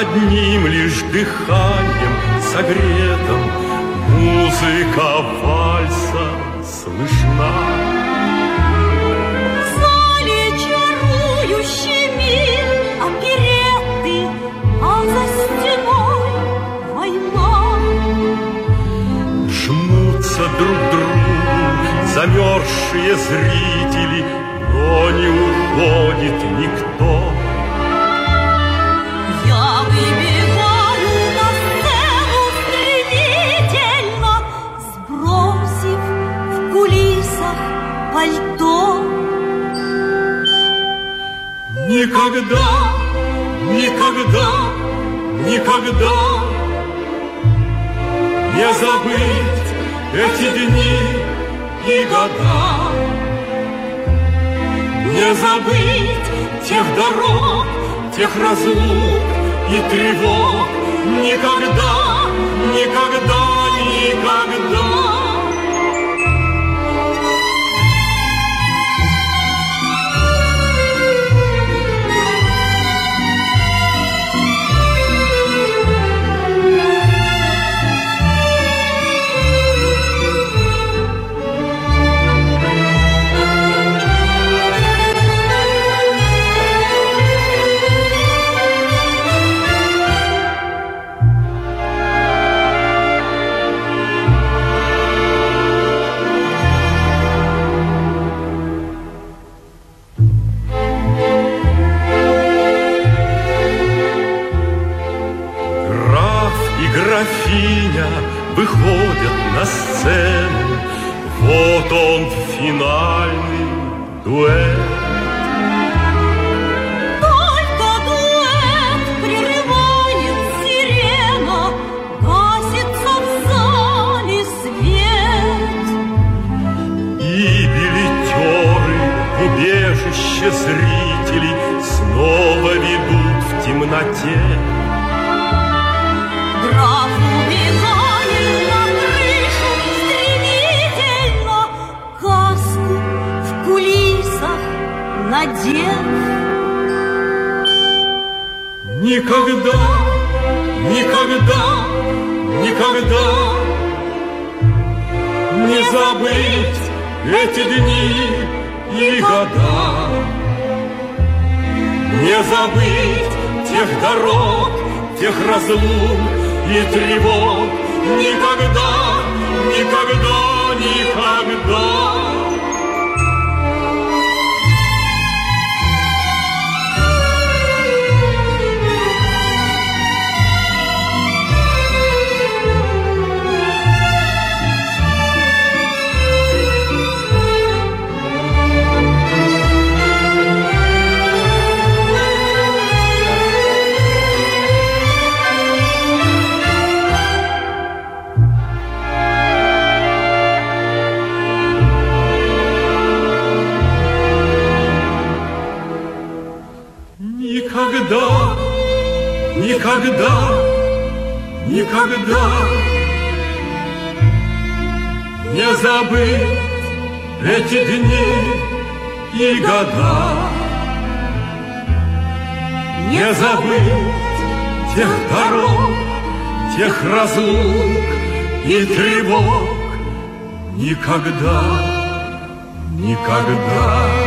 одним лишь дыханием согретым музыка вальса слышна. В зале чарующий мир оперетты, а за стеной война. Жмутся друг к другу замерзшие зрители, но не уходит никто. Я выбегаю на сцену стремительно, сбросив в кулисах пальто. Никогда, никогда, никогда не забыть эти дни и года, не забыть тех дорог, тех разлук и тревог. Никогда, никогда, никогда. Графиня выходят на сцену, вот он финальный дуэт. Только дуэт прерывает сирена, гасится в зале свет. И билетеры в убежище зрителей снова ведут в темноте. Граф убегает на крышу стремительно, каску в кулисах надев. Никогда, никогда, никогда не забыть эти дни и года, не забыть тех дорог, тех разлук и тревог. Никогда, никогда, никогда. Никогда, никогда, никогда не забыть эти дни и года, не забыть тех дорог, тех разлук и тревог. Никогда, никогда.